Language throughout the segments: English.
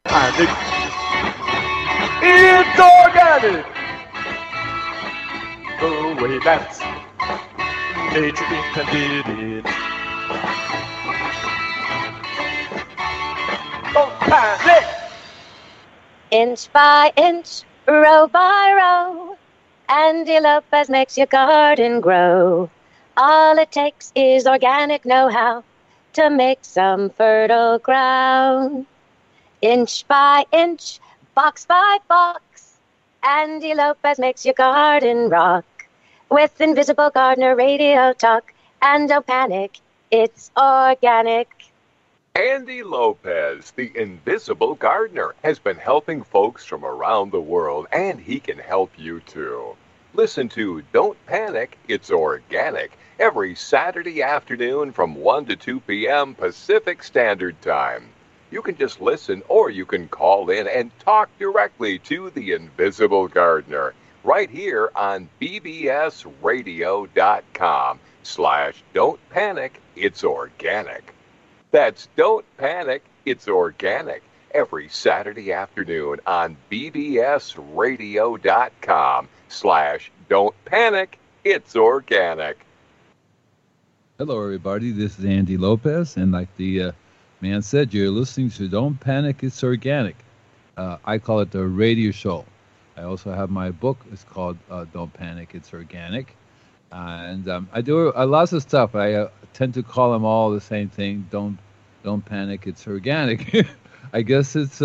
panic. It's organic. The way that nature intended it. Don't panic. Inch by inch, row by row, Andy Lopez makes your garden grow. All it takes is organic know-how to make some fertile ground. Inch by inch, box by box, Andy Lopez makes your garden rock. With Invisible Gardener Radio Talk. And don't panic, it's organic. Andy Lopez, the Invisible Gardener, has been helping folks from around the world, and he can help you too. Listen to Don't Panic, It's Organic every Saturday afternoon from 1 to 2 p.m. Pacific Standard Time. You can just listen, or you can call in and talk directly to the Invisible Gardener right here on bbsradio.com/Don't Panic, It's Organic. That's Don't Panic, It's Organic every Saturday afternoon on bbsradio.com/Don't Panic, It's Organic. Hello, everybody. This is Andy Lopez, and like the man said, you're listening to Don't Panic, It's Organic. I call it the radio show. I also have my book. It's called Don't Panic, It's Organic. And I do lots of stuff. I tend to call them all the same thing. Don't panic, it's organic. I guess it's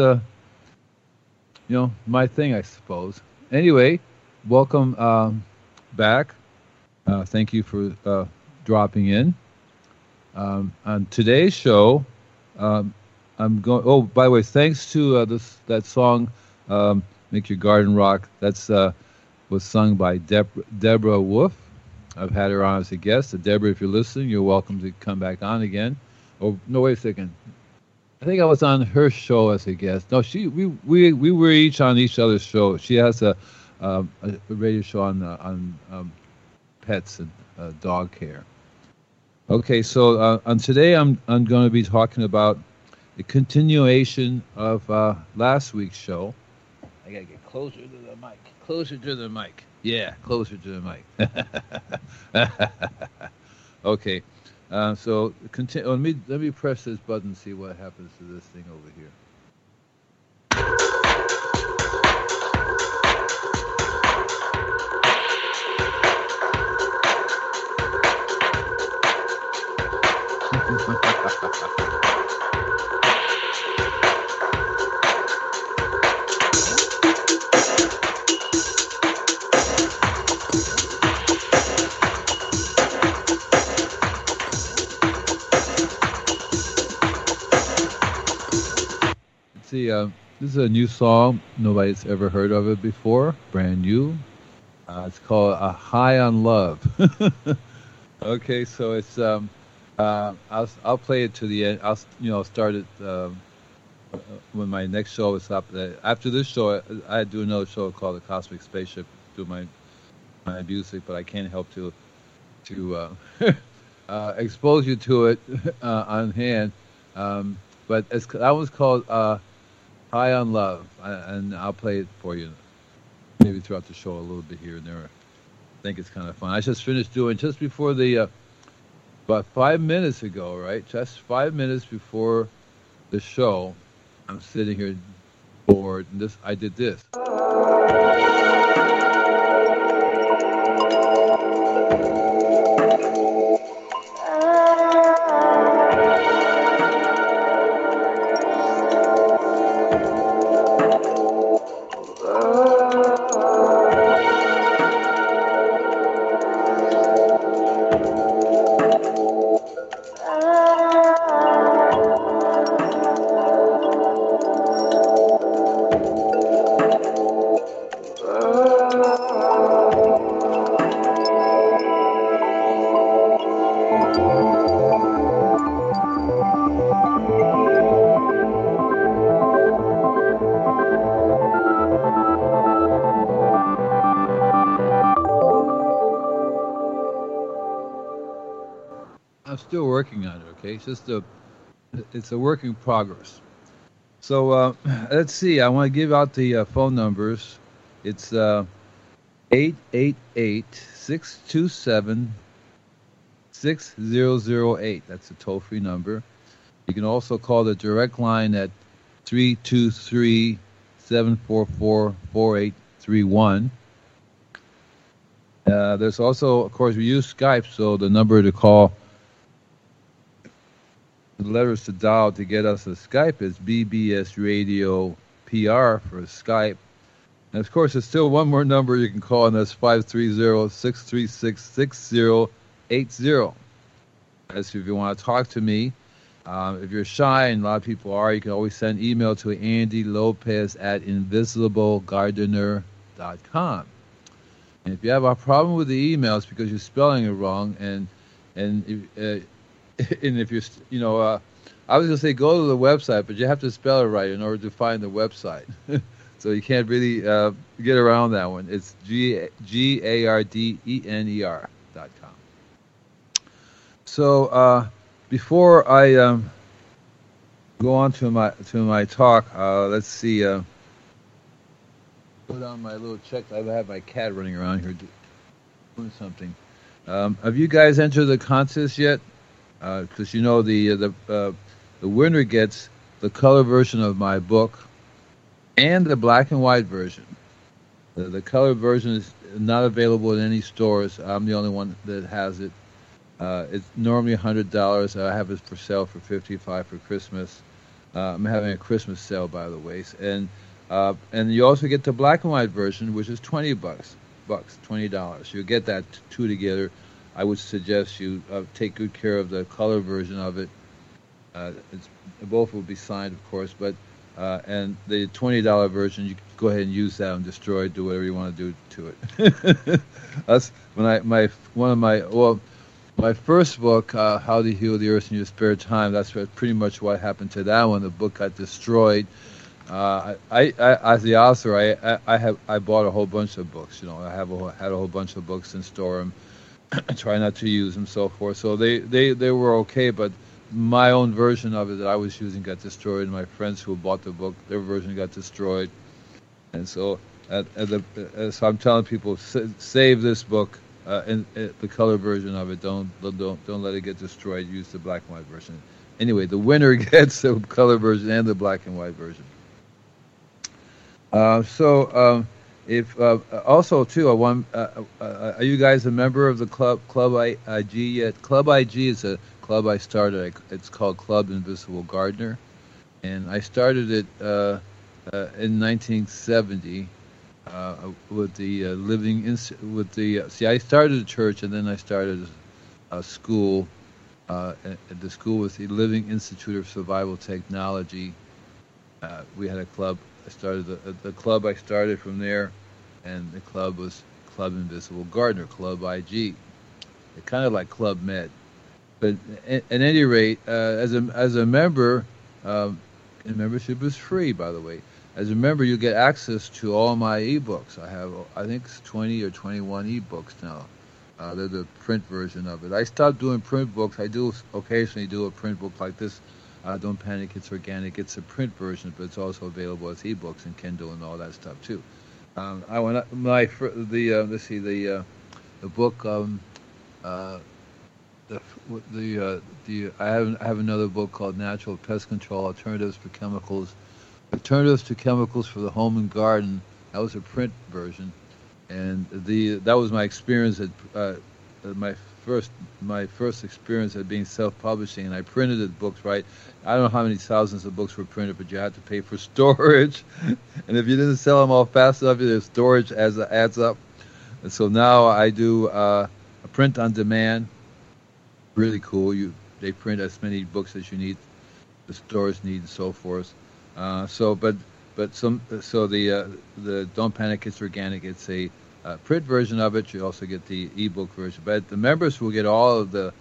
my thing, I suppose. Anyway, welcome back. Thank you for dropping in. On today's show, I'm going. Oh, by the way, thanks to that song, "Make Your Garden Rock." That's was sung by Deborah Wolf. I've had her on as a guest. Deborah, if you're listening, you're welcome to come back on again. Oh no! Wait a second. I think I was on her show as a guest. No, we were each on each other's show. She has a radio show on pets and dog care. Okay, so on today I'm going to be talking about the continuation of last week's show. I gotta get closer to the mic. Closer to the mic. Yeah, closer to the mic. Okay. So let me press this button and see what happens to this thing over here. This is a new song. Nobody's ever heard of it before. Brand new. It's called "High on Love." Okay, so it's I'll play it to the end. I'll start it when my next show is up. After this show, I do another show called The Cosmic Spaceship. Do my music, but I can't help to expose you to it on hand. But that was called "High on Love," and I'll play it for you maybe throughout the show a little bit here and there. I think it's kind of fun. I just finished doing just before about 5 minutes ago, right? Just 5 minutes before the show, I'm sitting here bored, and I did this. I'm still working on it, okay? It's a work in progress. So let's see. I want to give out the phone numbers. It's 888-627-6008. That's a toll-free number. You can also call the direct line at 323-744-4831. There's also, of course, we use Skype, so the number to call, the letters to dial to get us a Skype is BBS Radio PR for Skype. And of course, there's still one more number you can call, and that's 530-636-6080. That's if you want to talk to me. If you're shy, and a lot of people are, you can always send email to Andy Lopez at invisiblegardener.com. And if you have a problem with the emails because you're spelling it wrong, and if you're, I was going to say go to the website, but you have to spell it right in order to find the website. So you can't really get around that one. It's GARDENER.com. So before I go on to my talk, let's see. Put on my little check. I have my cat running around here doing something. Have you guys entered the contest yet? Because the winner gets the color version of my book and the black and white version. The color version is not available in any stores. I'm the only one that has it. It's normally $100. I have it for sale for $55 for Christmas. I'm having a Christmas sale, by the way. And you also get the black and white version, which is $20. You get that two together. I would suggest you take good care of the color version of it. Both will be signed, of course, but and the $20 version, you can go ahead and use that and destroy it, do whatever you want to do to it. That's when my first book, How to Heal the Earth in Your Spare Time. That's pretty much what happened to that one. The book got destroyed. I as the author, I bought a whole bunch of books. I had a whole bunch of books and store them. Try not to use them, so forth. So they were okay, but my own version of it that I was using got destroyed, and my friends who bought the book, their version got destroyed. And so, so I'm telling people, save this book, and the color version of it. Don't let it get destroyed. Use the black and white version. Anyway, the winner gets the color version and the black and white version. If also too, are you guys a member of the Club IG yet? Club IG is a club I started. It's called Club Invisible Gardener, and I started it in 1970 with the I started a church, and then I started a school. The school was the Living Institute of Survival Technology. We had a club. I started the club. I started from there, and the club was Club Invisible Gardener, Club IG. It's kind of like Club Med, but at any rate, as a member, and membership is free, by the way. As a member, you get access to all my ebooks. I think it's 20 or 21 ebooks now. They're the print version of it. I stopped doing print books. I do occasionally do a print book like this. Don't Panic, It's Organic. It's a print version, but it's also available as ebooks and Kindle and all that stuff too. I have another book called Natural Pest Control: Alternatives to Chemicals for the Home and Garden. That was a print version, and that was my experience at my first experience at being self-publishing, and I printed the books, right? I don't know how many thousands of books were printed, but you had to pay for storage, and if you didn't sell them all fast enough, the storage adds up. And so now I do a print on demand. Really cool. They print as many books as you need, the stores need, and so forth. The Don't Panic, It's Organic. It's a print version of it. You also get the ebook version, but the members will get all of the.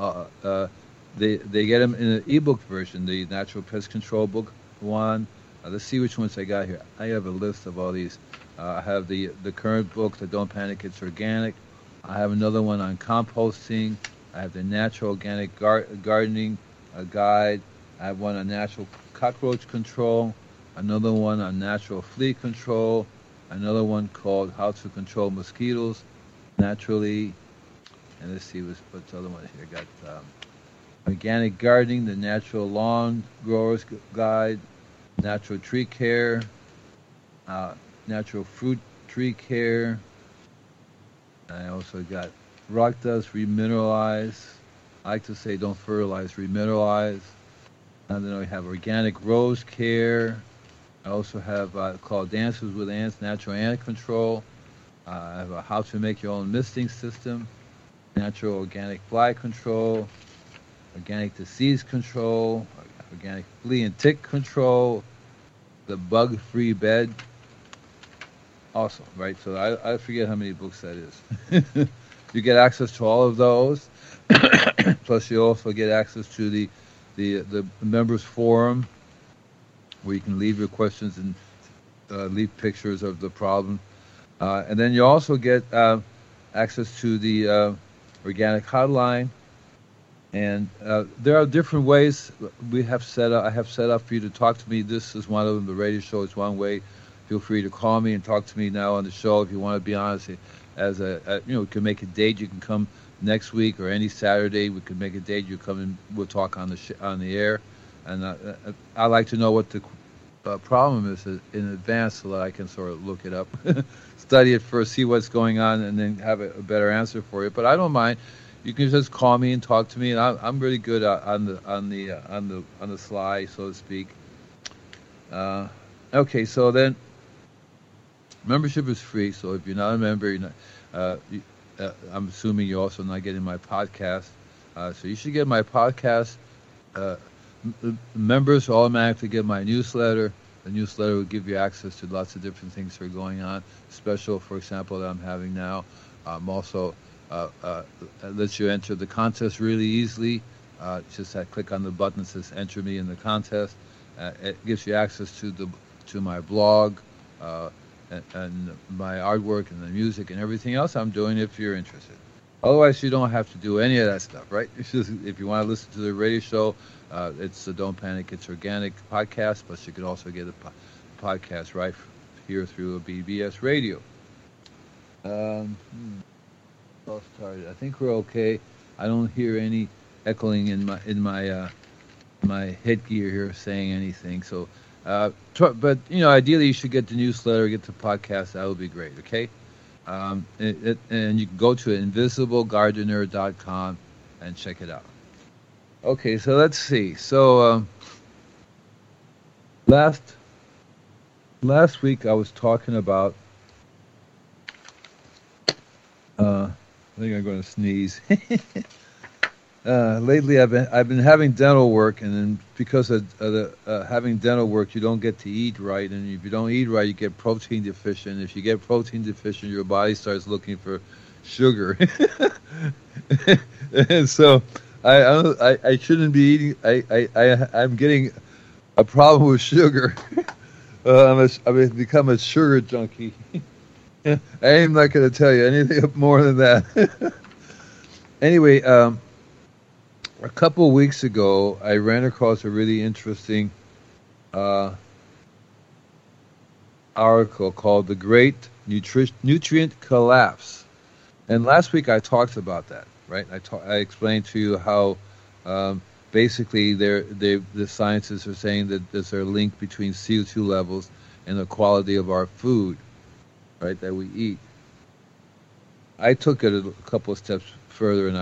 They get them in an ebook version. The Natural Pest Control book one. Let's see which ones I got here. I have a list of all these. I have the current book, the Don't Panic, It's Organic. I have another one on composting. I have the Natural Organic Gardening Guide. I have one on natural cockroach control, another one on natural flea control, another one called how to control mosquitoes naturally. And let's see what's the other one here. Got organic gardening, the natural lawn growers guide, natural tree care, natural fruit tree care. I also got rock dust remineralize. I like to say don't fertilize, remineralize. And then I have organic rose care. I also have called Dances with Ants, natural ant control. I have a how to make your own misting system, natural organic fly control, organic disease control, organic flea and tick control, the bug-free bed. Awesome, right? So I forget how many books that is. You get access to all of those. Plus, you also get access to the members forum, where you can leave your questions and leave pictures of the problem. And then you also get access to the organic hotline. And there are different ways I have set up for you to talk to me. This is one of them. The radio show is one way. Feel free to call me and talk to me now on the show if you want to be honest. As you can make a date. You can come next week or any Saturday. We can make a date. You come and we'll talk on the air. And I like to know what the problem is in advance so that I can sort of look it up, study it first, see what's going on, and then have a better answer for you. But I don't mind. You can just call me and talk to me, and I'm really good on the sly, so to speak. Okay, so then membership is free. So if you're not a member, you're not, I'm assuming you're also not getting my podcast. So you should get my podcast. Members automatically get my newsletter. The newsletter will give you access to lots of different things that are going on. Special, for example, that I'm having now. Also lets you enter the contest really easily. Just click on the button that says "Enter me in the contest." It gives you access to my blog and my artwork and the music and everything else I'm doing if you're interested. Otherwise, you don't have to do any of that stuff, right? It's just, if you want to listen to the radio show, it's the Don't Panic, It's Organic podcast, but you can also get a podcast right here through a BBS radio. I think we're okay. I don't hear any echoing in my headgear here saying anything. So, but ideally you should get the newsletter, get the podcast. That would be great. Okay. And you can go to invisiblegardener.com and check it out. Okay, so let's see. So last week I was talking about. I think I'm going to sneeze. Lately, I've been having dental work, and then because of having dental work, you don't get to eat right, and if you don't eat right, you get protein deficient. If you get protein deficient, your body starts looking for sugar, and so I shouldn't be eating. I'm getting a problem with sugar. I've become a sugar junkie. I'm not going to tell you anything more than that. Anyway. A couple of weeks ago, I ran across a really interesting article called "The Great Nutrient Collapse," and last week I talked about that. Right, I explained to you how basically the scientists are saying that there's a link between CO2 levels and the quality of our food, right, that we eat. I took it a couple of steps further, and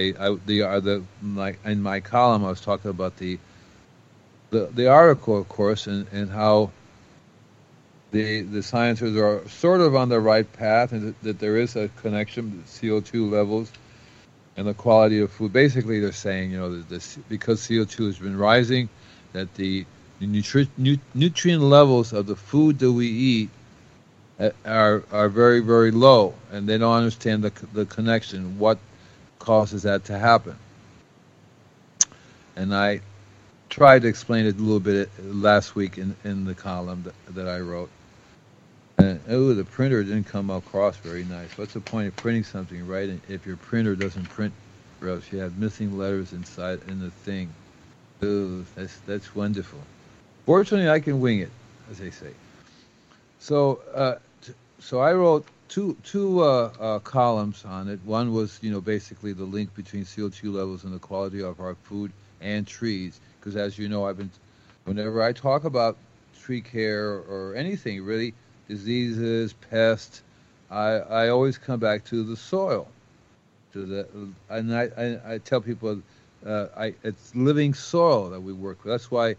in my column I was talking about the article, of course, and how the scientists are sort of on the right path, and that there is a connection with CO2 levels and the quality of food. Basically, they're saying, that because CO2 has been rising, that the nutrient levels of the food that we eat are very, very low, and they don't understand the connection. What causes that to happen? And I tried to explain it a little bit last week in the column that I wrote. And the printer didn't come across very nice. What's the point of printing something, right? If your printer doesn't print, or else you have missing letters inside in the thing. That's wonderful. Fortunately, I can wing it, as they say. So, so I wrote two columns on it. One was, basically the link between CO2 levels and the quality of our food and trees. Because as you know, whenever I talk about tree care or anything really, diseases, pests, I always come back to the soil. And I tell people, it's living soil that we work with. That's why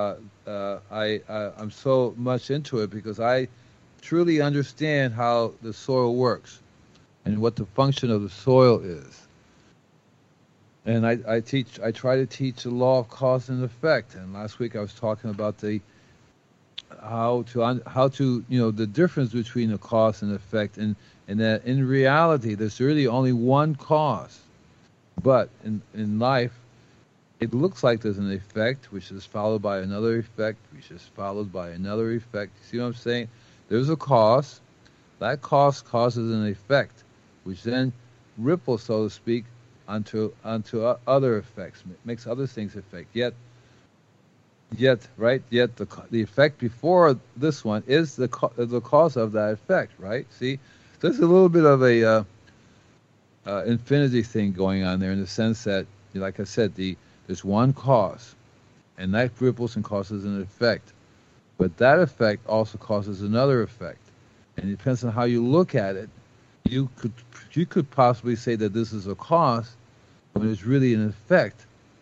I'm so much into it, because I truly understand how the soil works and what the function of the soil is. And I try to teach the law of cause and effect. And last week I was talking about how to the difference between the cause and effect, and that in reality there's really only one cause, but in life it looks like there's an effect which is followed by another effect which is followed by another effect. You see what I'm saying? There's a cause. That cause causes an effect, which then ripples, so to speak, onto other effects, makes other things affect. Yet the effect before this one is the cause of that effect, right? See, there's a little bit of a infinity thing going on there, in the sense that, like I said, there's one cause, and that ripples and causes an effect. But that effect also causes another effect, and it depends on how you look at it. You could possibly say that this is a cause, when it's really an effect.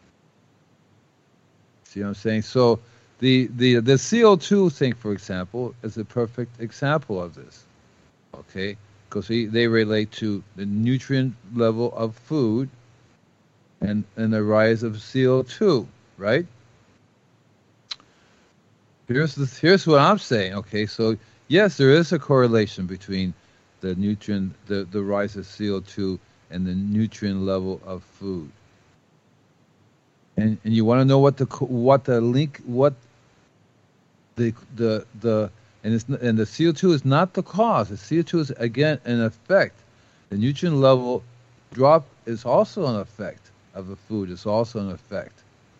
See what I'm saying? So the CO2 thing, for example, is a perfect example of this. Okay, because they relate to the nutrient level of food and the rise of CO2, right? Here's what I'm saying. Okay, so yes, there is a correlation between the rise of CO2 and the nutrient level of food. And you want to know what the CO2 is not the cause. The CO2 is again an effect. The nutrient level drop is also an effect of the food. It's also an effect.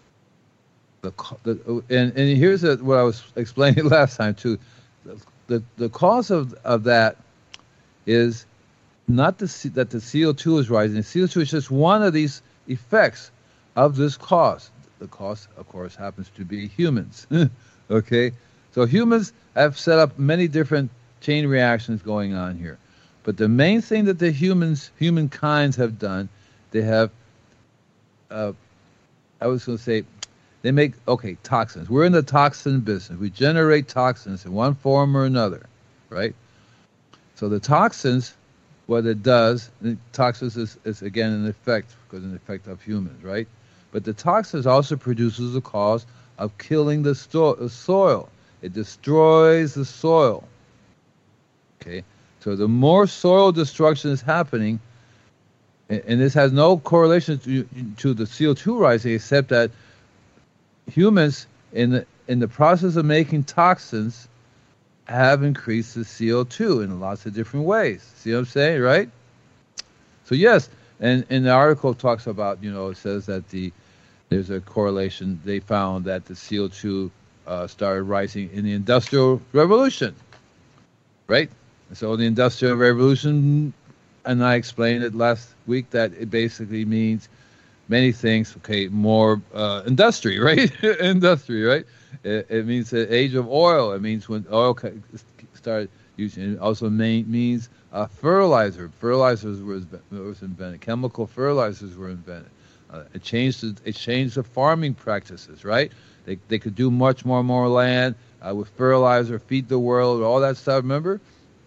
And here's what I was explaining last time too. The cause of that is not that the CO2 is rising. CO2 is just one of these effects of this cause. The cause, of course, happens to be humans. Okay? So humans have set up many different chain reactions going on here. But the main thing that the humankind have done, they have, I was going to say, they make, toxins. We're in the toxin business. We generate toxins in one form or another, right? So the toxins, what it does, toxins is again an effect, because an effect of humans, right? But the toxins also produces the cause of killing the soil. It destroys the soil. Okay, so the more soil destruction is happening, and this has no correlation to the CO2 rising, except that humans in the process of making toxins have increased the CO2 in lots of different ways. See what I'm saying, right? So yes, and the article talks about, it says that there's a correlation. They found that the CO2 started rising in the Industrial Revolution, right? So the Industrial Revolution, and I explained it last week, that it basically means many things. Okay, more industry, right? Industry, right? It means the age of oil. It means when oil started using. It also means fertilizer. Fertilizers was invented. Chemical fertilizers were invented. It changed the farming practices, right? They could do much more land with fertilizer, feed the world, all that stuff. Remember?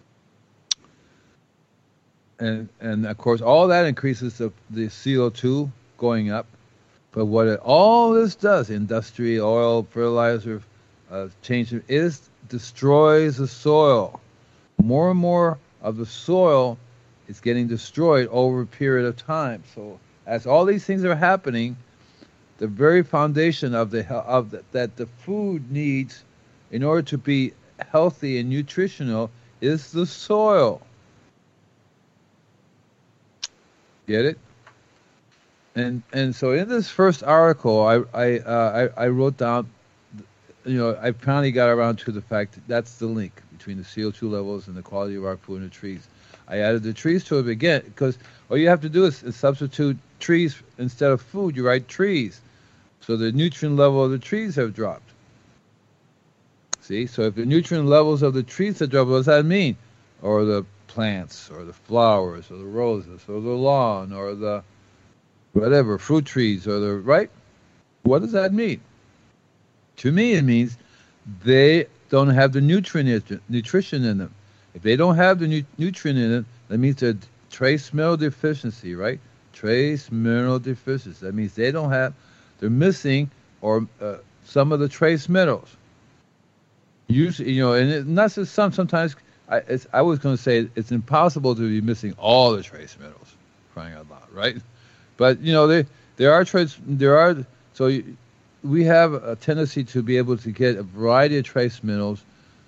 And of course, all that increases the CO2 going up. But what all this does, industry, oil, fertilizer, change, is destroys the soil. More and more of the soil is getting destroyed over a period of time. So as all these things are happening, the very foundation that the food needs in order to be healthy and nutritional is the soil. Get it? And so in this first article, I wrote down I finally got around to the fact that that's the link between the CO2 levels and the quality of our food in the trees. I added the trees to it again because all you have to do is substitute trees instead of food. You write trees. So the nutrient level of the trees have dropped. See? So if the nutrient levels of the trees have dropped, what does that mean? Or the plants, or the flowers, or the roses, or the lawn, or the whatever, fruit trees, or the, right? What does that mean? To me, it means they don't have the nutrition in them. If they don't have the nutrient in it, that means they're trace mineral deficiency, right? Trace mineral deficiency. That means they're missing or some of the trace minerals. Usually, and not just sometimes. I was going to say it's impossible to be missing all the trace minerals, crying out loud, right? But there are trace. So we have a tendency to be able to get a variety of trace minerals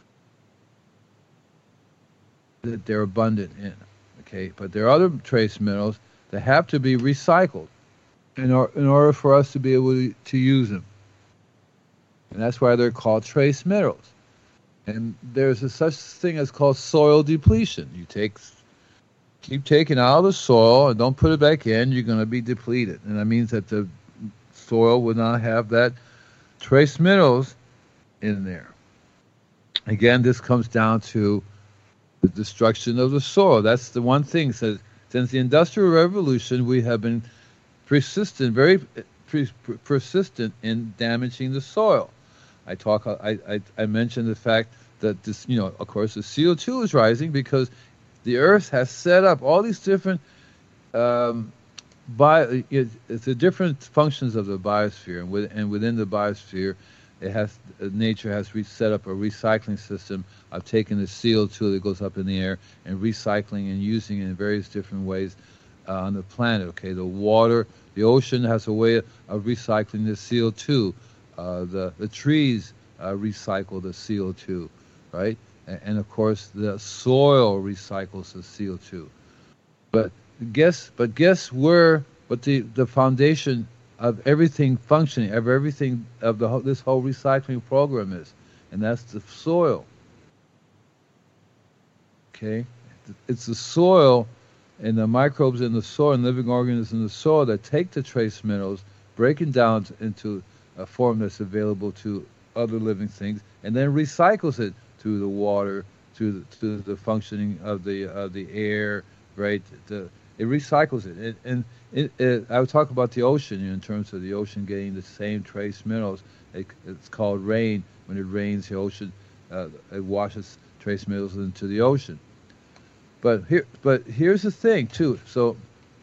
that they're abundant in, okay? But there are other trace minerals that have to be recycled in order for us to be able to use them. And that's why they're called trace minerals. And there's a such thing as called soil depletion. You keep taking out of the soil and don't put it back in, you're going to be depleted. And that means that the soil will not have that trace minerals in there. Again, this comes down to the destruction of the soil. That's the one thing. So since the Industrial Revolution, we have been very persistent in damaging the soil. I mentioned the fact that this, of course, the CO2 is rising because the Earth has set up all these different it's the different functions of the biosphere, and within the biosphere, nature has set up a recycling system of taking the CO2 that goes up in the air and recycling and using it in various different ways on the planet. Okay, the ocean has a way of recycling the CO2. The trees recycle the CO2, right? And of course, the soil recycles the CO2. But guess where? What the foundation of everything functioning, of everything of this whole recycling program is, and that's the soil. Okay, it's the soil and the microbes in the soil and living organisms in the soil that take the trace minerals, breaking down into a form that's available to other living things, and then recycles it through the water, to the functioning of the air, right? It recycles it, and I would talk about the ocean in terms of the ocean getting the same trace minerals. It's called rain. When it rains, the ocean it washes trace minerals into the ocean. But here's the thing too. So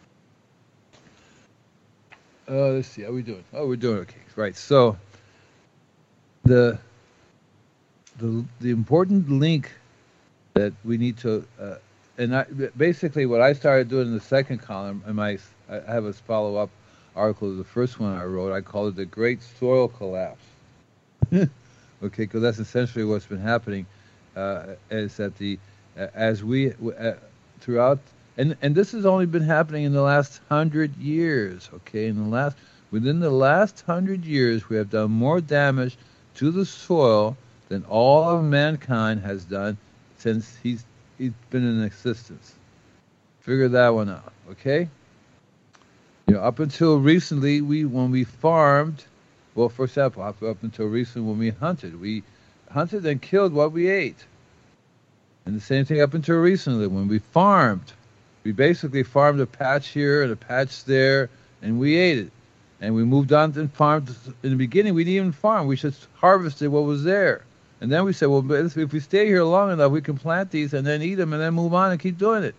let's see, how are we doing? Oh, we're doing okay, right? So the important link that we need to basically what I started doing in the second column, and I have a follow-up article to the first one I wrote. I called it the Great Soil Collapse. Okay, because that's essentially what's been happening. Is that as we throughout, and this has only been happening in the last 100 years. Okay, within the last 100 years, we have done more damage to the soil than all of mankind has done since he's been in existence. Figure that one out, okay? Up until recently, when we farmed, well, for example, up until recently when we hunted and killed what we ate. And the same thing up until recently when we farmed. We basically farmed a patch here and a patch there, and we ate it. And we moved on and farmed. In the beginning, we didn't even farm. We just harvested what was there. And then we said, well, if we stay here long enough, we can plant these and then eat them and then move on and keep doing it.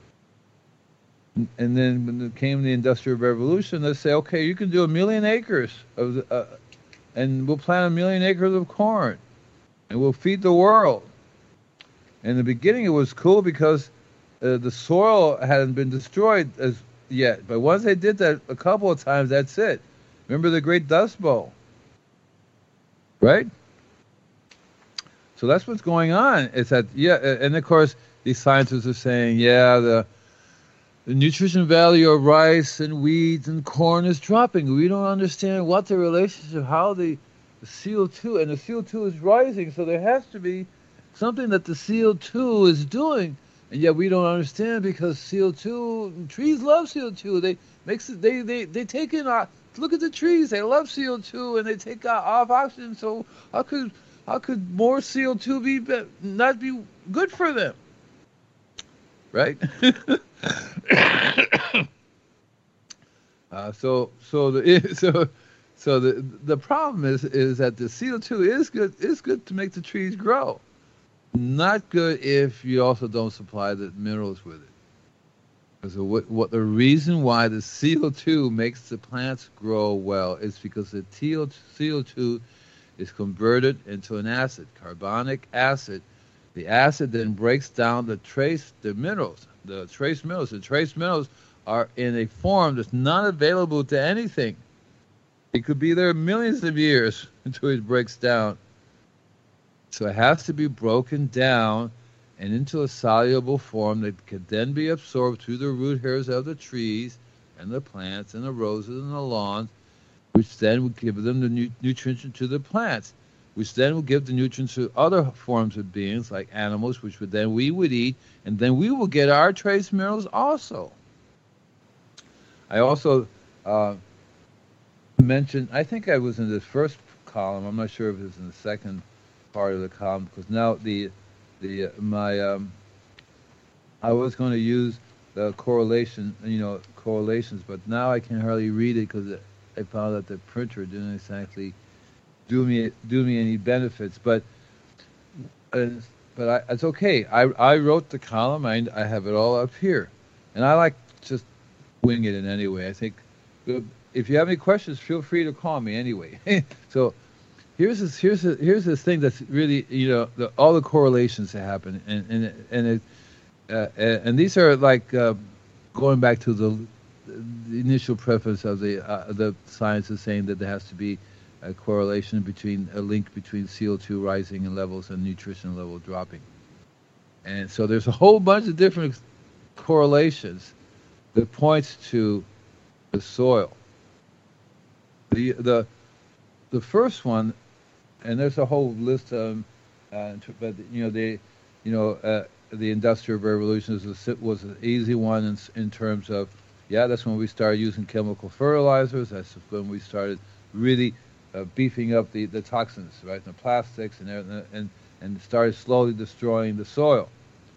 And then when it came the Industrial Revolution, they say, okay, you can do 1 million acres and we'll plant 1 million acres of corn, and we'll feed the world. In the beginning, it was cool because the soil hadn't been destroyed as yet. But once they did that a couple of times, that's it. Remember the Great Dust Bowl, right? So that's what's going on. It's that, and of course, these scientists are saying, the nutrition value of rice and weeds and corn is dropping. We don't understand what the relationship, how the CO2, and the CO2 is rising, so there has to be something that the CO2 is doing, and yet we don't understand because CO2, trees love CO2. They take in, look at the trees, they love CO2 and they take off oxygen. So how could more CO2 not be good for them, right? So the problem is that the CO2 is good to make the trees grow. Not good if you also don't supply the minerals with it. So what the reason why the CO2 makes the plants grow well is because the CO2 is converted into an acid, carbonic acid. The acid then breaks down the trace minerals. The trace minerals are in a form that's not available to anything. It could be there millions of years until it breaks down. So it has to be broken down and into a soluble form that can then be absorbed through the root hairs of the trees and the plants and the roses and the lawns, which then would give them the nutrition to the plants, which then will give the nutrients to other forms of beings like animals, which we would eat, and then we will get our trace minerals also. I also mentioned, I think I was in the first column, I'm not sure if it was in the second part of the column, because now I was going to use the correlations, but now I can hardly read it because I found that the printer didn't exactly do me any benefits. But it's okay. I wrote the column. I have it all up here, and I like just wing it in any way. I think if you have any questions, feel free to call me anyway. So here's this thing that's really, all the correlations that happen, and these are like going back to the initial preface of the science is saying that there has to be a correlation a link between CO2 rising in levels and nutrition level dropping. And so there's a whole bunch of different correlations that points to the soil. The first one, and there's a whole list of but the Industrial Revolution was an easy one in terms of, that's when we started using chemical fertilizers. That's when we started really beefing up the toxins, right, and the plastics and started slowly destroying the soil.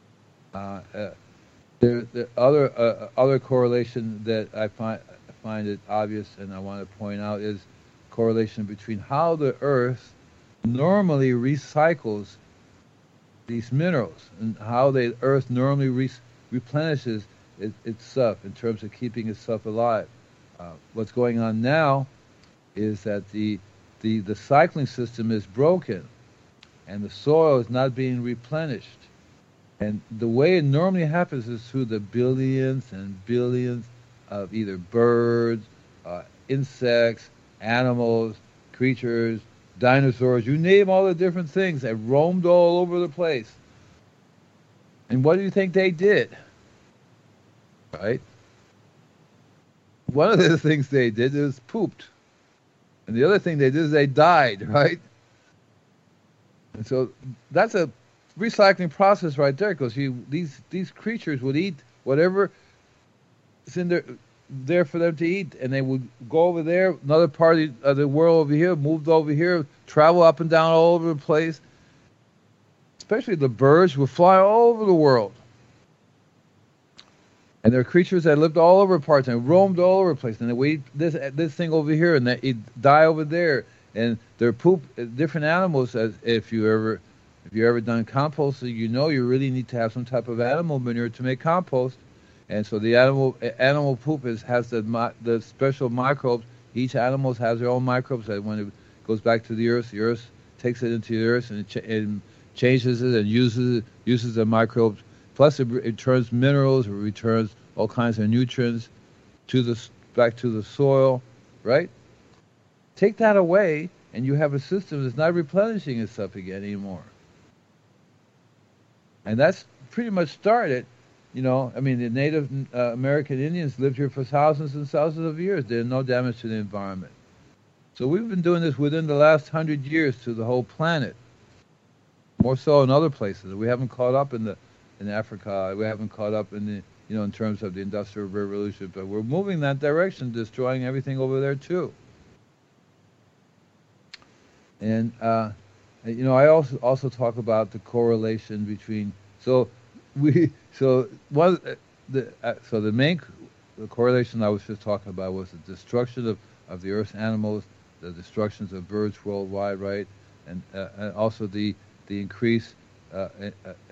The other correlation that I find it obvious and I want to point out is correlation between how the earth normally recycles these minerals and how the earth normally replenishes itself in terms of keeping itself alive. What's going on now is that the cycling system is broken and the soil is not being replenished. And the way it normally happens is through the billions and billions of either birds, insects, animals, creatures, dinosaurs, you name all the different things that roamed all over the place. And what do you think they did? Right? One of the things they did is pooped. And the other thing they did is they died, right? And so that's a recycling process right there, because these creatures would eat whatever is in there for them to eat, and they would go over there, another part of the world over here, moved over here, travel up and down all over the place. Especially the birds would fly all over the world. And there are creatures that lived all over parts and roamed all over the place, and they would eat this thing over here, and they die over there. And their poop, different animals, if you ever done compost, you really need to have some type of animal manure to make compost. And so the animal poop has the special microbes. Each animal has their own microbes that when it goes back to the earth takes it into the earth and it changes it and uses the microbes. Plus it returns minerals, it returns all kinds of nutrients back to the soil, right? Take that away and you have a system that's not replenishing itself again anymore. And that's pretty much started. The Native American Indians lived here for thousands and thousands of years. There's no damage to the environment. So we've been doing this within the last 100 years to the whole planet. More so in other places. We haven't caught up in Africa. We haven't caught up in in terms of the Industrial Revolution. But we're moving that direction, destroying everything over there too. And I also talk about the correlation between. The correlation I was just talking about was the destruction of the Earth's animals, the destructions of birds worldwide, right, and also the increase the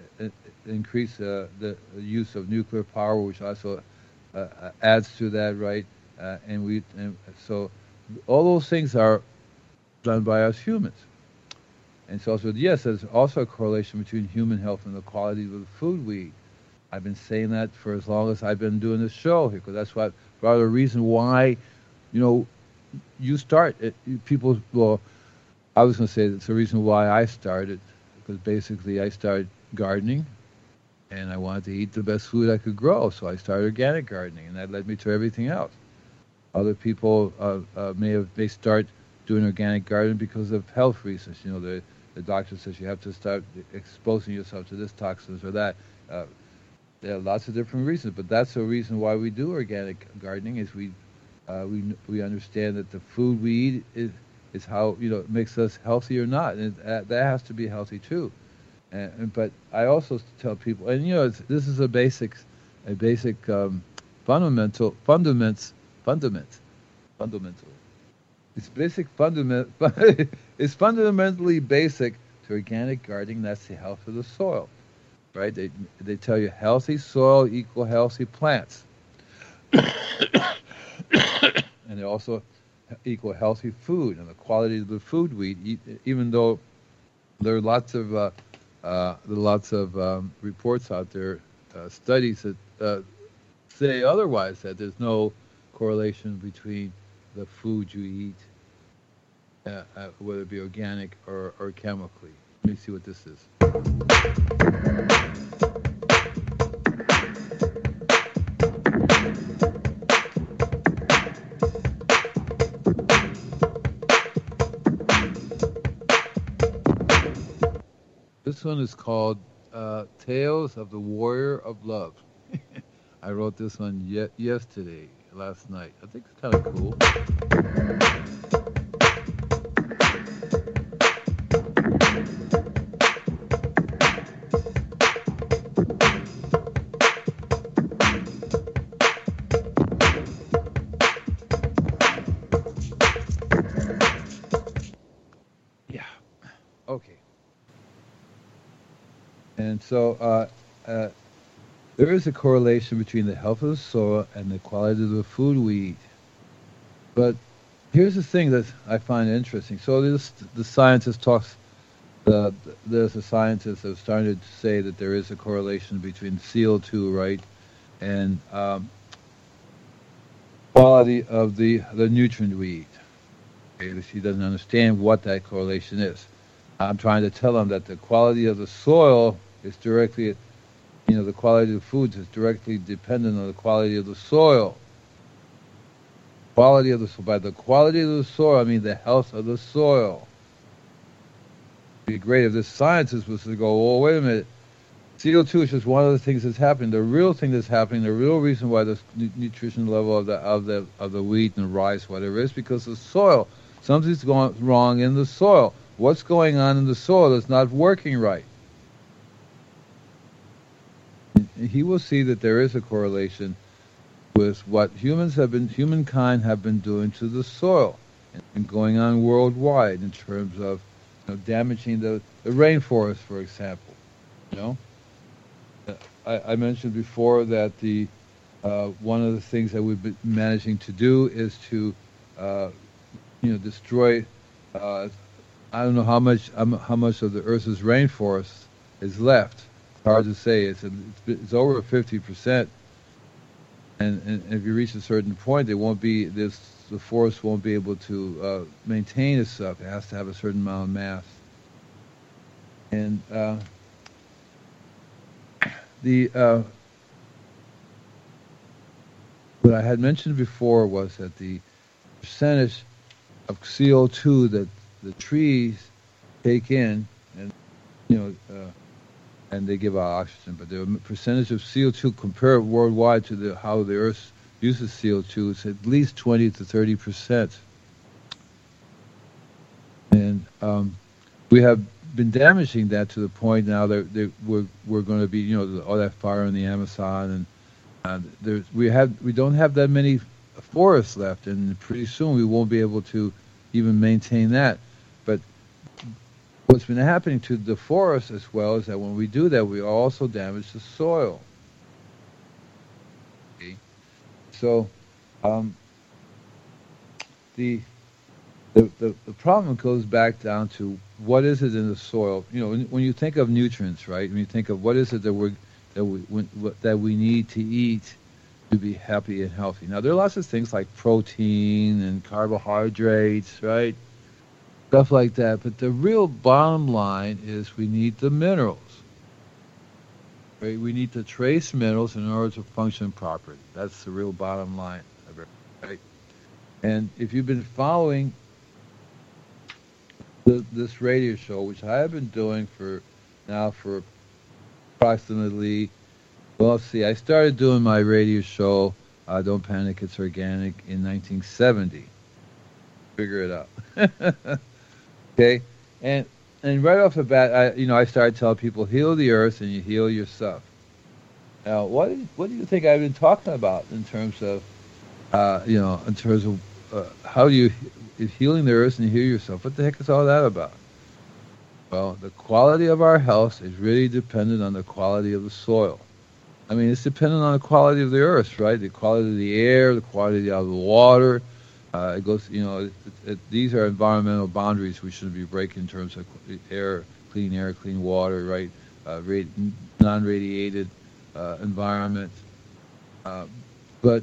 use of nuclear power, which also adds to that, right, so all those things are done by us humans. And so yes, there's also a correlation between human health and the quality of the food we eat. I've been saying that for as long as I've been doing this show here, because that's part of the reason why, you start it. People, well, I was going to say that's the reason why I started, because basically I started gardening, and I wanted to eat the best food I could grow, so I started organic gardening, and that led me to everything else. Other people may start doing organic gardening because of health reasons. The doctor says you have to start exposing yourself to this toxins or that. There are lots of different reasons, but that's the reason why we do organic gardening. Is we understand that the food we eat is how makes us healthy or not, and that has to be healthy too. But I also tell people, and this is a basic fundamental. It's basic fundament. It's fundamentally basic to organic gardening. That's the health of the soil, right? They tell you healthy soil equal healthy plants, and they also equal healthy food and the quality of the food we eat. Even though there are lots of reports out there, studies that say otherwise, that there's no correlation between the food you eat, whether it be organic or chemically. Let me see what this is. This one is called Tales of the Warrior of Love. I wrote this one last night. I think it's kind of cool. Yeah. Okay. And so there is a correlation between the health of the soil and the quality of the food we eat. But here's the thing that I find interesting. So the scientist talks, there's a scientist that's starting to say that there is a correlation between CO2, right, and quality of the nutrient we eat. Okay, he doesn't understand what that correlation is. I'm trying to tell him that the quality of the soil is directly, the quality of the foods is directly dependent on the quality of the soil. By the quality of the soil, I mean the health of the soil. It'd be great if this scientist was to go, oh, wait a minute, CO2 is just one of the things that's happening. The real thing that's happening, the real reason why the nutrition level of the wheat and rice, whatever, is because the soil. Something's going wrong in the soil. What's going on in the soil that's not working right? He will see that there is a correlation with what humankind have been doing to the soil, and going on worldwide in terms of damaging the rainforest, for example. I mentioned before that one of the things that we've been managing to do is to destroy. I don't know how much of the Earth's rainforest is left. It's hard to say. It's over 50%, and if you reach a certain point, the forest won't be able to maintain itself. It has to have a certain amount of mass. And what I had mentioned before was that the percentage of CO2 that the trees take in, and and they give out oxygen, but the percentage of CO2 compared worldwide to how the Earth uses CO2 is at least 20 to 30%. And we have been damaging that to the point now that we're going to be, all that fire in the Amazon, and we don't have that many forests left, and pretty soon we won't be able to even maintain that. But what's been happening to the forest as well is that when we do that, we also damage the soil. Okay. So the problem goes back down to what is it in the soil. When you think of nutrients, right? When you think of what is it that we need to eat to be happy and healthy. Now there are lots of things like protein and carbohydrates, right? Stuff like that. But the real bottom line is we need the minerals. Right? We need the trace minerals in order to function properly. That's the real bottom line of it, right? And if you've been following this radio show, which I have been doing for approximately, I started doing my radio show, Don't Panic, It's Organic, in 1970. Figure it out. Okay? And right off the bat, I started telling people, heal the earth and you heal yourself. Now, what do you think I've been talking about in terms of, how you healing the earth and you heal yourself? What the heck is all that about? Well, the quality of our health is really dependent on the quality of the soil. I mean, it's dependent on the quality of the earth, right? The quality of the air, the quality of the water. It goes, these are environmental boundaries we shouldn't be breaking in terms of air, clean water, right? Non-radiated environment. But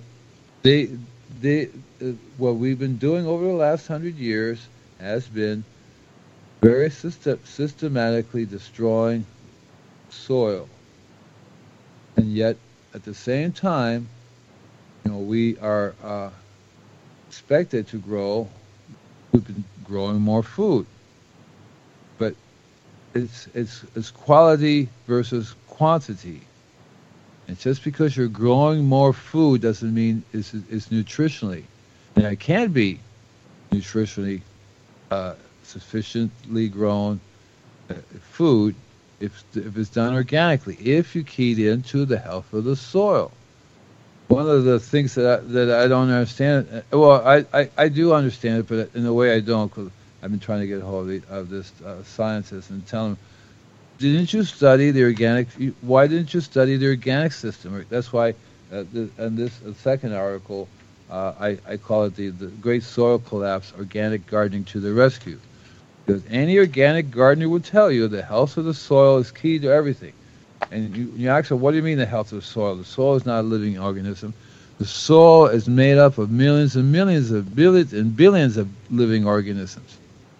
what we've been doing over the last 100 years has been very systematically destroying soil. And yet, at the same time, we are expected to grow. We've been growing more food, but it's quality versus quantity. And just because you're growing more food doesn't mean it's nutritionally. And it can be nutritionally sufficiently grown food if it's done organically, if you keyed into the health of the soil. One of the things that I don't understand, I do understand it, but in a way I don't, because I've been trying to get a hold of this scientist and tell him, didn't you study the organic? Why didn't you study the organic system? That's why, in this second article, I call it the Great Soil Collapse: Organic Gardening to the Rescue. Because any organic gardener will tell you the health of the soil is key to everything. And you ask them, what do you mean the health of the soil? The soil is not a living organism. The soil is made up of millions and millions of billions and billions of living organisms.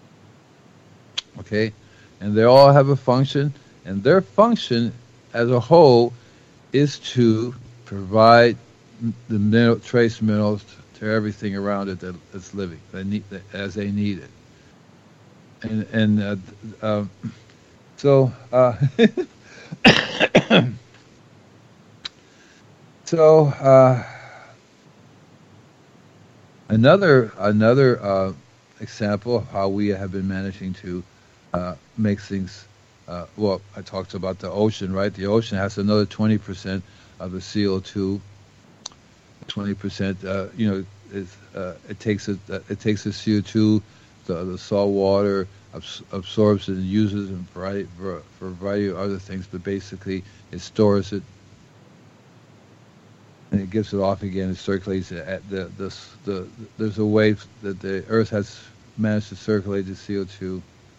Okay? And they all have a function, and their function as a whole is to provide the trace minerals to everything around it that's living, as they need it. Another example of how we have been managing to make things. I talked about the ocean, right? The ocean has another 20% of the CO2. 20%, it takes the CO2. The salt water absorbs it and uses it for a variety of other things, but basically it stores it and it gives it off again. It circulates it. There's a way that the Earth has managed to circulate the CO2.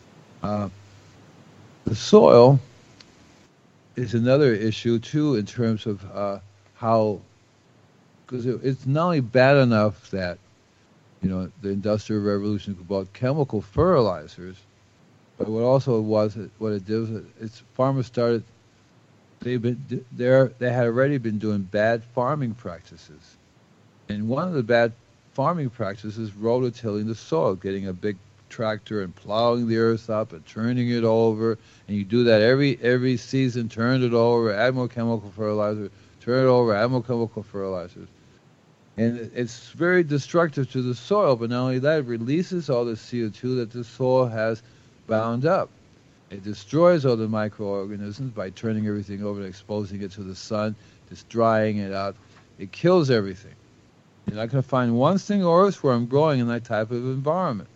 The soil is another issue too, in terms of how, because it's not only bad enough that the Industrial Revolution bought chemical fertilizers, but what it did was it's farmers started. They had already been doing bad farming practices, and one of the bad farming practice is rototilling the soil, getting a big tractor and plowing the earth up and turning it over. And you do that every season, turn it over, add more chemical fertilizer, turn it over, add more chemical fertilizers. And it's very destructive to the soil, but not only that, it releases all the CO2 that the soil has bound up. It destroys all the microorganisms by turning everything over and exposing it to the sun, just drying it out. It kills everything. You're not going to find one single earthworm growing in that type of environment.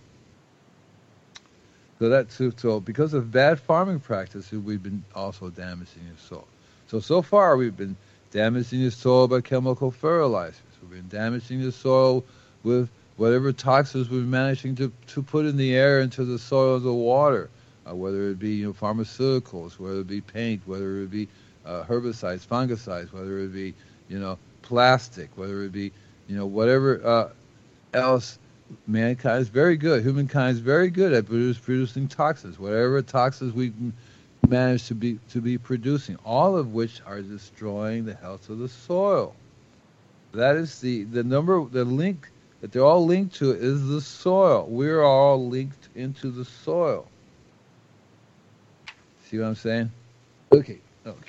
So because of bad farming practices, we've been also damaging the soil. So far we've been damaging the soil by chemical fertilizers. We've been damaging the soil with whatever toxins we're managing to put in the air, into the soil, and the water, whether it be pharmaceuticals, whether it be paint, whether it be herbicides, fungicides, whether it be plastic, whether it be whatever else. Mankind is very good. Humankind is very good at producing toxins, whatever toxins we manage to be producing, all of which are destroying the health of the soil. That is the link that they're all linked to is the soil. We're all linked into the soil. See what I'm saying? Okay.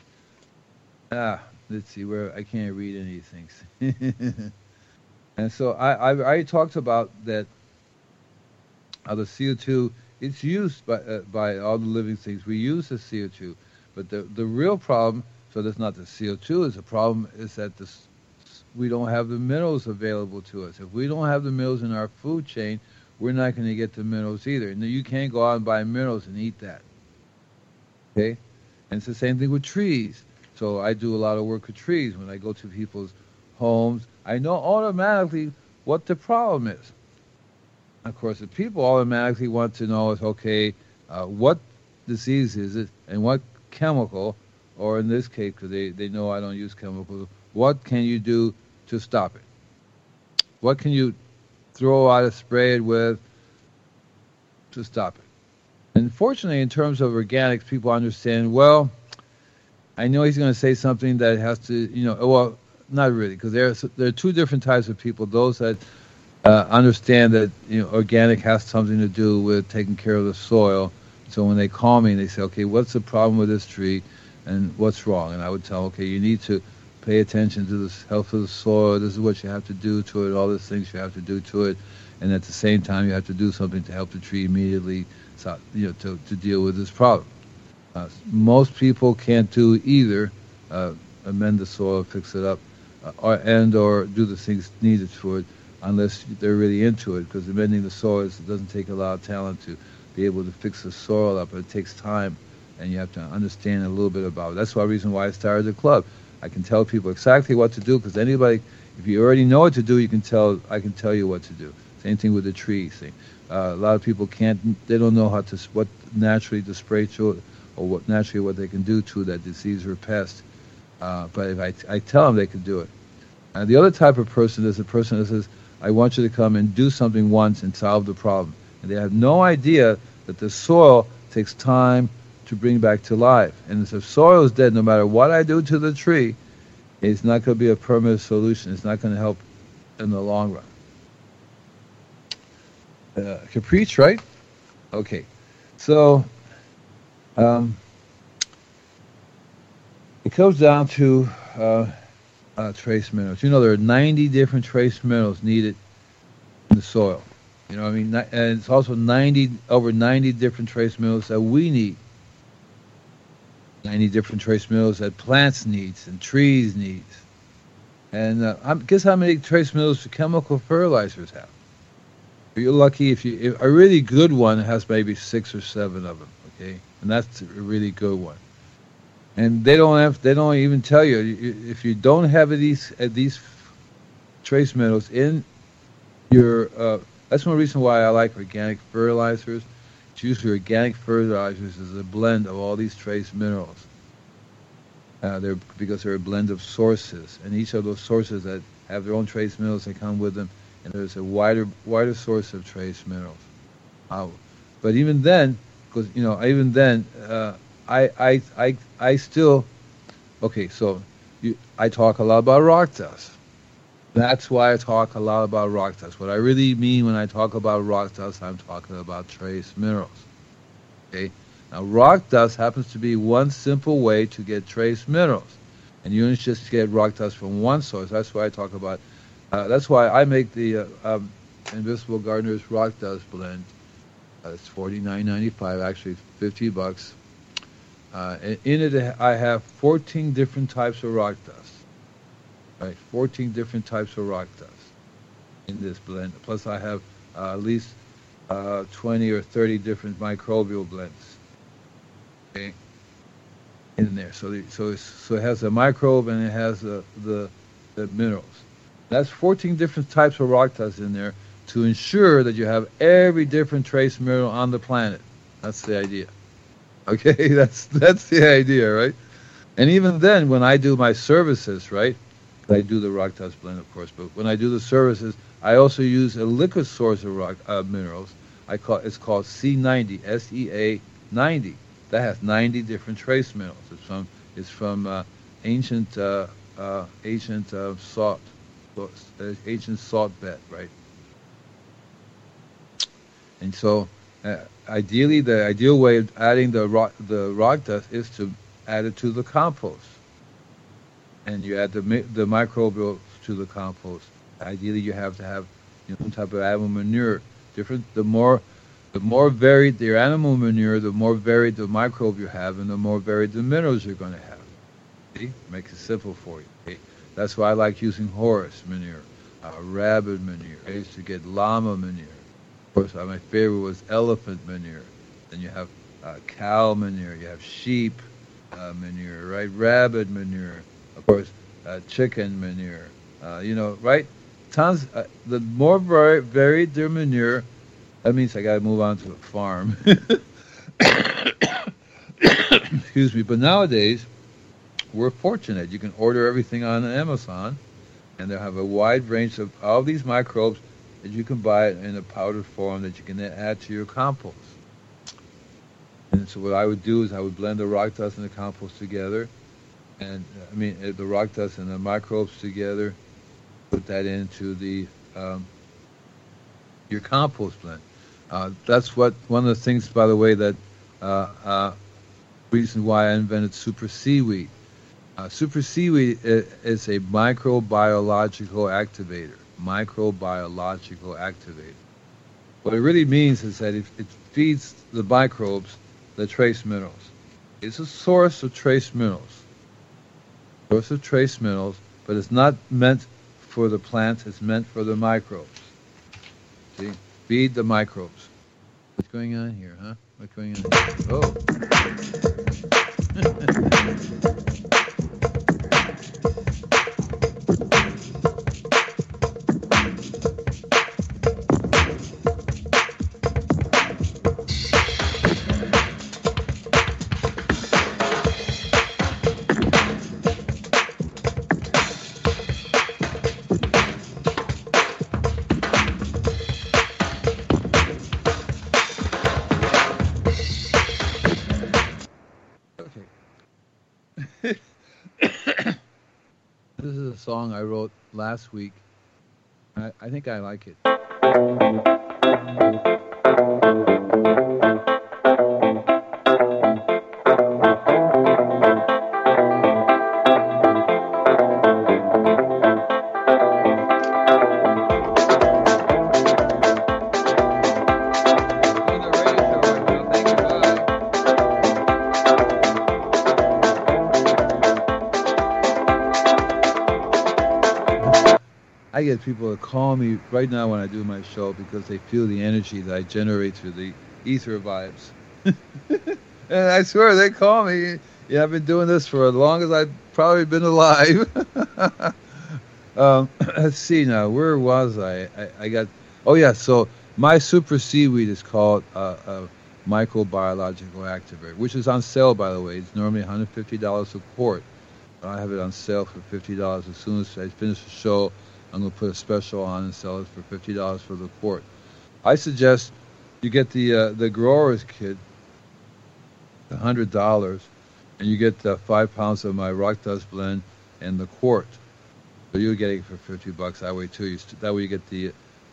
Let's see where I can't read any of these things. And so I talked about that. How the CO2, it's used by all the living things. We use the CO2, but the real problem. So that's not the CO2. Is the problem is that we don't have the minerals available to us. If we don't have the minerals in our food chain, we're not going to get the minerals either. And you can't go out and buy minerals and eat that. Okay? And it's the same thing with trees. So I do a lot of work with trees. When I go to people's homes, I know automatically what the problem is. Of course, the people automatically want to know is, okay, what disease is it and what chemical, or in this case, because they know I don't use chemicals, what can you do to stop it? What can you throw out or spray it with to stop it? And fortunately, in terms of organics, people understand, well, I know he's going to say something that has to, well, not really, because there are two different types of people. Those that understand that organic has something to do with taking care of the soil. So when they call me and they say, okay, what's the problem with this tree and what's wrong? And I would tell them, okay, you need to pay attention to the health of the soil. This is what you have to do to it, all these things you have to do to it. And at the same time, you have to do something to help the tree immediately, to deal with this problem. Most people can't do either, amend the soil, fix it up, or do the things needed for it, unless they're really into it, because amending the soil doesn't take a lot of talent to be able to fix the soil up. It takes time, and you have to understand a little bit about it. That's the reason why I started the club. I can tell people exactly what to do, because anybody, if you already know what to do, I can tell you what to do. Same thing with the tree thing. A lot of people they don't know what naturally to spray to it, or what they can do to that disease or pest. But if I tell them, they can do it. And the other type of person is the person that says, I want you to come and do something once and solve the problem. And they have no idea that the soil takes time to bring back to life. And if the soil is dead, no matter what I do to the tree, it's not going to be a permanent solution. It's not going to help in the long run. Caprice, right? Okay. So it comes down to trace minerals. There are 90 different trace minerals needed in the soil. And it's also over 90 different trace minerals that we need. 90 different trace minerals that plants needs and trees needs. And guess how many trace minerals chemical fertilizers have? You're lucky if a really good one has maybe 6 or 7 of them. Okay, and that's a really good one. And they don't even tell you if you don't have these trace minerals in your. That's one reason why I like organic fertilizers. It's usually organic fertilizers is a blend of all these trace minerals. Because they're a blend of sources, and each of those sources that have their own trace minerals that come with them, and there's a wider source of trace minerals. But even then, because I still, okay. So I talk a lot about rock dust. That's why I talk a lot about rock dust. What I really mean when I talk about rock dust, I'm talking about trace minerals. Okay? Now, rock dust happens to be one simple way to get trace minerals. And you don't just get rock dust from one source. That's why I talk about, that's why I make the Invisible Gardener's Rock Dust Blend. It's $49.95, actually $50. In it, I have 14 different types of rock dust. Right, 14 different types of rock dust in this blend. Plus, I have at least 20 or 30 different microbial blends. Okay, in there. So it has a microbe and it has the minerals. That's 14 different types of rock dust in there to ensure that you have every different trace mineral on the planet. That's the idea. Okay, that's the idea, right? And even then, when I do my services, right? I do the rock dust blend, of course, but when I do the services, I also use a liquid source of rock minerals. It's called C90, SEA 90. That has 90 different trace minerals. It's from ancient salt bed, right? And so, ideally, the ideal way of adding the rock dust is to add it to the compost. And you add the microbials to the compost. Ideally, you have to have some type of animal manure. The more varied your animal manure, the more varied the microbe you have, and the more varied the minerals you're going to have. See? Makes it simple for you. Okay? That's why I like using horse manure, rabbit manure. I used to get llama manure. Of course, my favorite was elephant manure. Then you have cow manure. You have sheep manure, right? Rabbit manure. Of course, chicken manure, right? Tons. The more varied their manure, that means I got to move on to a farm. Excuse me. But nowadays, we're fortunate. You can order everything on Amazon, and they'll have a wide range of all these microbes that you can buy in a powdered form that you can then add to your compost. And so what I would do is I would blend the rock dust and the compost together. And the rock dust and the microbes together, put that into the your compost blend. That's one of the things, by the way, that reason why I invented super seaweed. Super seaweed is a microbiological activator. What it really means is that it feeds the microbes the trace minerals. It's a source of trace minerals. But it's not meant for the plants, it's meant for the microbes. See? Feed the microbes. What's going on here, huh? What's going on here? Oh. This is a song I wrote last week. I think I like it. I get people that call me right now when I do my show because they feel the energy that I generate through the ether vibes. And I swear, they call me. Yeah, I've been doing this for as long as I've probably been alive. Let's see now. Where was I? So my super seaweed is called a microbiological activator, which is on sale, by the way. It's normally $150 a quart. I have it on sale for $50. As soon as I finish the show, I'm going to put a special on and sell it for $50 for the quart. I suggest you get the grower's kit, $100, and you get 5 pounds of my rock dust blend and the quart. So you're getting it for $50 that way too. That way you get the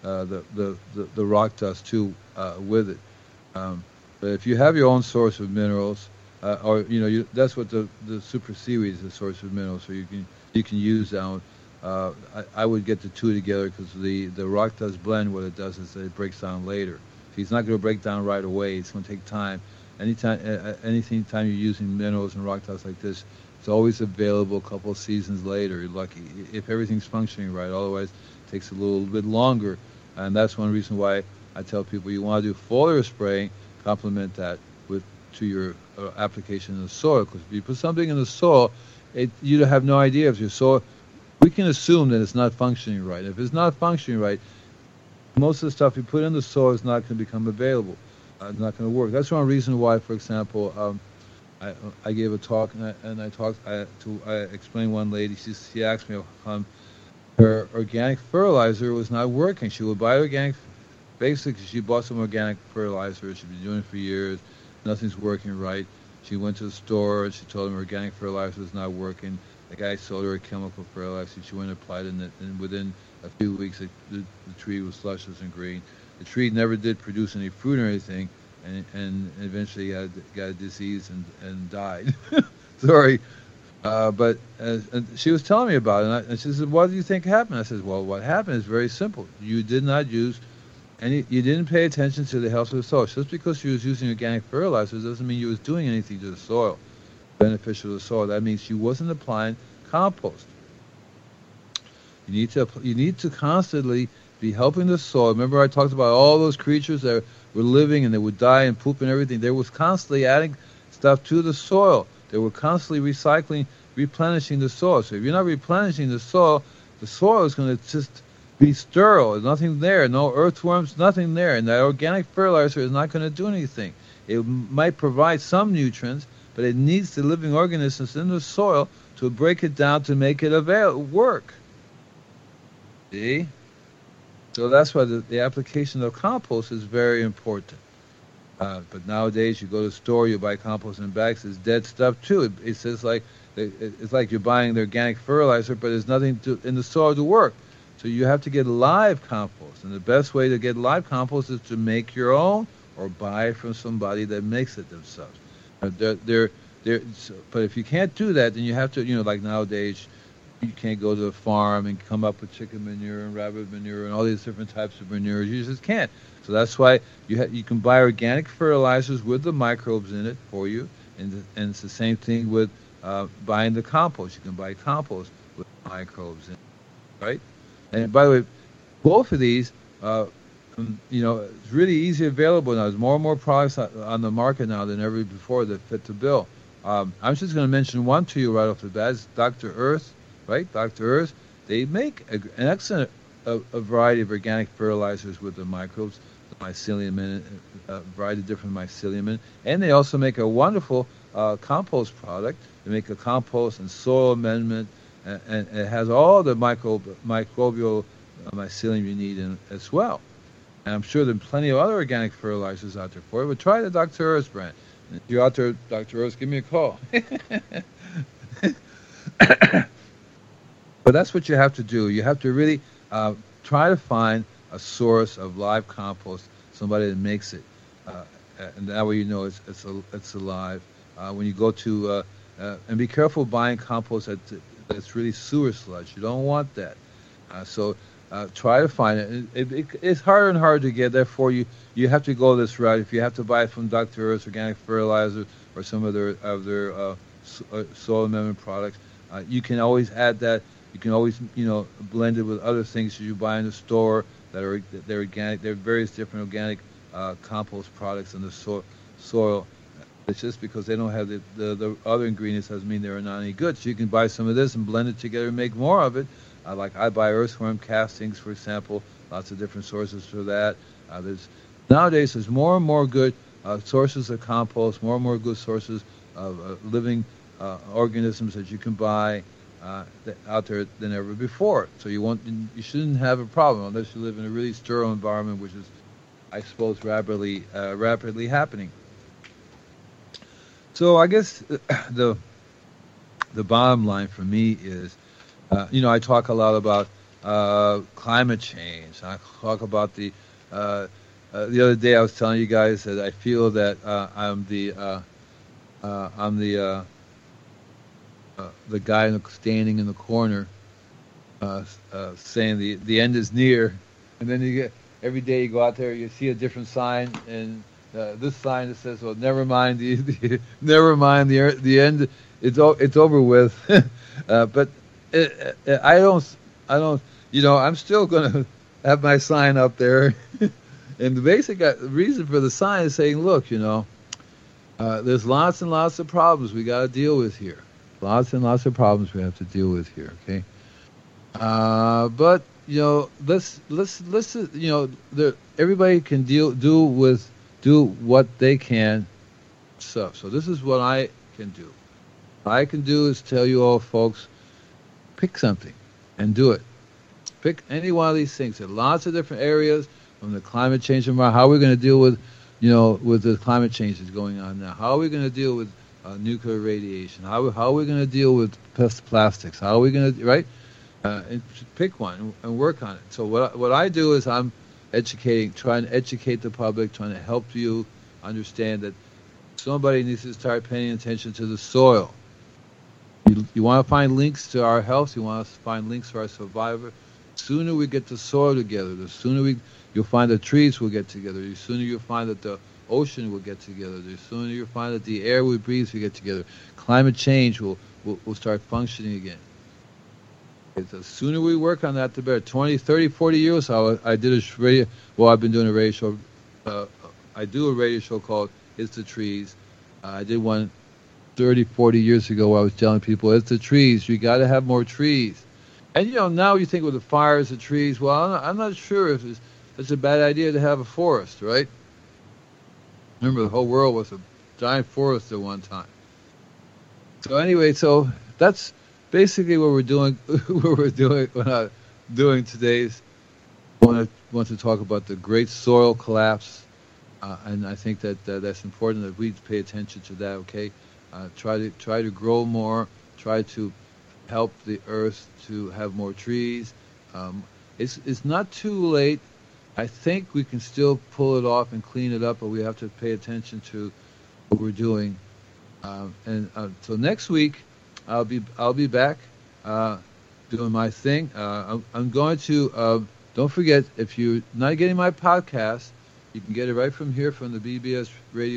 rock dust too with it. But if you have your own source of minerals, or that's what the super seaweed is, a source of minerals. So you can use that. I would get the two together because the rock dust blend, what it does is it breaks down later. So it's not going to break down right away. It's going to take time. Anytime you're using minerals and rock dust like this, it's always available a couple of seasons later. You're lucky if everything's functioning right. Otherwise, it takes a little bit longer. And that's one reason why I tell people you want to do foliar spraying, complement that to your application in the soil. Because if you put something in the soil, you have no idea if your soil. We can assume that it's not functioning right. If it's not functioning right, most of the stuff you put in the soil is not going to become available. It's not going to work. That's one reason why, for example, I gave a talk and I explained one lady. She asked me her organic fertilizer was not working. She would buy organic. Basically, she bought some organic fertilizer. She'd been doing it for years. Nothing's working right. She went to the store and she told him organic fertilizer was not working. The guy sold her a chemical fertilizer. She went and applied it, and within a few weeks, the tree was luscious and green. The tree never did produce any fruit or anything, and eventually got a disease and died. Sorry. But and she was telling me about it, and she said, "What do you think happened?" I said, "Well, what happened is very simple. You did not use you didn't pay attention to the health of the soil. Just because you was using organic fertilizer doesn't mean you was doing anything to the soil beneficial to the soil. That means you wasn't applying compost. You need to constantly be helping the soil. Remember I talked about all those creatures that were living and they would die and poop and everything. They was constantly adding stuff to the soil. They were constantly replenishing the soil. So if you're not replenishing the soil is going to just be sterile. There's nothing there, no earthworms, nothing there. And that organic fertilizer is not going to do anything. It might provide some nutrients, but it needs the living organisms in the soil to break it down to make it work. See? So that's why the application of compost is very important. But nowadays, you go to the store, you buy compost in bags. It's dead stuff too. It's just like it's like you're buying the organic fertilizer, but there's nothing in the soil to work. So you have to get live compost, and the best way to get live compost is to make your own or buy it from somebody that makes it themselves. But if you can't do that, then you have to, like nowadays, you can't go to the farm and come up with chicken manure and rabbit manure and all these different types of manures. You just can't. So that's why you can buy organic fertilizers with the microbes in it for you, and it's the same thing with buying the compost. You can buy compost with microbes in it, right? And by the way, both of these, it's really easy available now. There's more and more products on the market now than ever before that fit the bill. I'm just going to mention one to you right off the bat. It's Dr. Earth, right? Dr. Earth. They make an excellent a variety of organic fertilizers with the microbes, the mycelium in it, a variety of different mycelium in it. And they also make a wonderful compost product. They make a compost and soil amendment, and it has all the microbial mycelium you need in it as well. And I'm sure there's plenty of other organic fertilizers out there for it, but try the Dr. Earth brand. If you're out there, Dr. Earth, give me a call. But that's what you have to do. You have to really try to find a source of live compost, somebody that makes it, and that way you know it's alive. When you go to and be careful buying compost that's really sewer sludge. You don't want that. So try to find it. It's harder and harder to get. Therefore, you have to go this route. If you have to buy it from Dr. Earth's organic fertilizer or some of their soil amendment products, you can always add that. You can always blend it with other things that you buy in the store they're organic. There are various different organic compost products in the soil. It's just because they don't have the other ingredients doesn't mean they're not any good. So you can buy some of this and blend it together and make more of it. Like I buy earthworm castings, for example, lots of different sources for that. Nowadays there's more and more good sources of compost, more and more good sources of living organisms that you can buy out there than ever before. So you shouldn't have a problem unless you live in a really sterile environment, which is, I suppose, rapidly happening. So I guess the bottom line for me is I talk a lot about climate change. I talk about the other day I was telling you guys that I feel that I'm the guy standing in the corner saying the end is near, and then you get every day you go out there, you see a different sign, and this sign that says, "Well, never mind never mind the end. It's over with." But I don't. I'm still going to have my sign up there, and the basic reason for the sign is saying, "Look, there's lots and lots of problems we got to deal with here. Lots and lots of problems we have to deal with here." Okay. But let's everybody can do what they can. So this is what I can do. What I can do is tell you all, folks, pick something and do it. Pick any one of these things. There are lots of different areas from the climate change environment. How are we going to deal with the climate change that's going on now? How are we going to deal with nuclear radiation? How are we going to deal with plastics? How are we going to, right? And pick one and work on it. So what I do is I'm trying to educate the public, trying to help you understand that somebody needs to start paying attention to the soil. You want to find links to our health. You want to find links to our survival. The sooner we get the soil together, the sooner you'll find the trees will get together. The sooner you'll find that the ocean will get together. The sooner you'll find that the air we breathe will get together. Climate change will start functioning again. The sooner we work on that, the better. 20, 30, 40 years ago, I did a radio. Well, I've been doing a radio show. I do a radio show called "It's the Trees." I did one 30, 40 years ago where I was telling people, "It's the trees. You got to have more trees." And now you think with the fires, the trees. Well, I'm not sure if it's a bad idea to have a forest, right? Remember, the whole world was a giant forest at one time. So anyway, that's basically what we're doing. When I'm doing today's. I want to talk about the great soil collapse, and I think that's important that we pay attention to that. Okay, try to grow more. Try to help the earth to have more trees. It's not too late. I think we can still pull it off and clean it up, but we have to pay attention to what we're doing. So next week, I'll be back doing my thing. I'm going to don't forget, if you're not getting my podcast, you can get it right from here from the BBS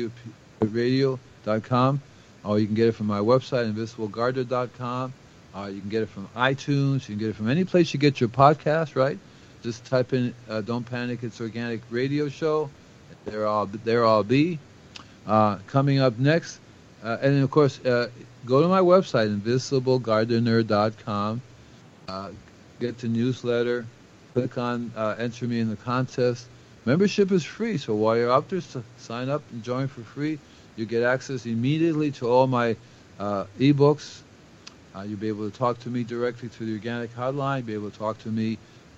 radio.com, or you can get it from my website invisiblegardener.com. You can get it from iTunes. You can get it from any place you get your podcast. Right? Just type in "Don't Panic, It's Organic" radio show. There I'll be. Coming up next, and then of course, go to my website, invisiblegardener.com. Get the newsletter. Click on enter me in the contest. Membership is free, so while you're out there, sign up and join for free. You get access immediately to all my ebooks. You'll be able to talk to me directly through the organic hotline. You'll be able to talk to me,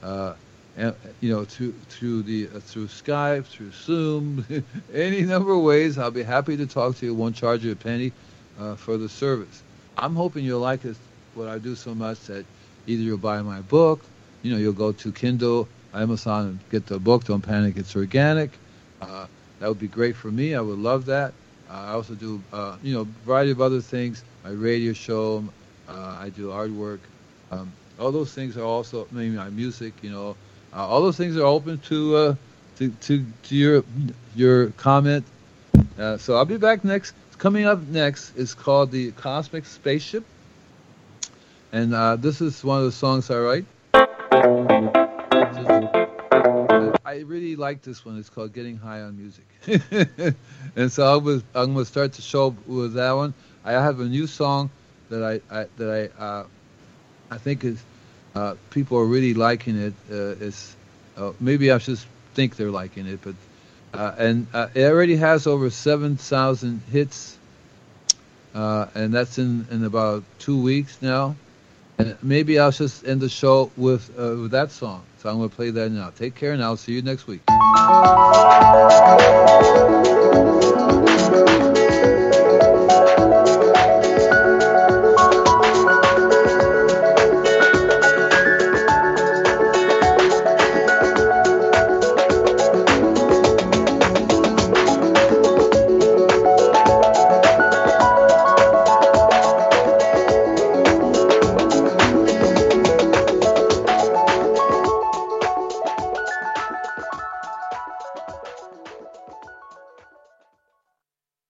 through Skype, through Zoom, any number of ways. I'll be happy to talk to you. Won't charge you a penny for the service. I'm hoping you'll like what I do so much that either you'll buy my book, you'll go to Kindle, Amazon, and get the book, Don't Panic, It's Organic. That would be great for me. I would love that. I also do, a variety of other things. My radio show, I do artwork. All those things are also, maybe my music, all those things are open to your comment. So I'll be back next. Coming up next is called The Cosmic Spaceship. And this is one of the songs I write. I really like this one. It's called Getting High on Music. And so I'm going to start the show with that one. I have a new song that I think is people are really liking it. Maybe I just think they're liking it, but and it already has over 7,000 hits, and that's in about 2 weeks now. And maybe I'll just end the show with that song. So I'm going to play that now. Take care, and I'll see you next week.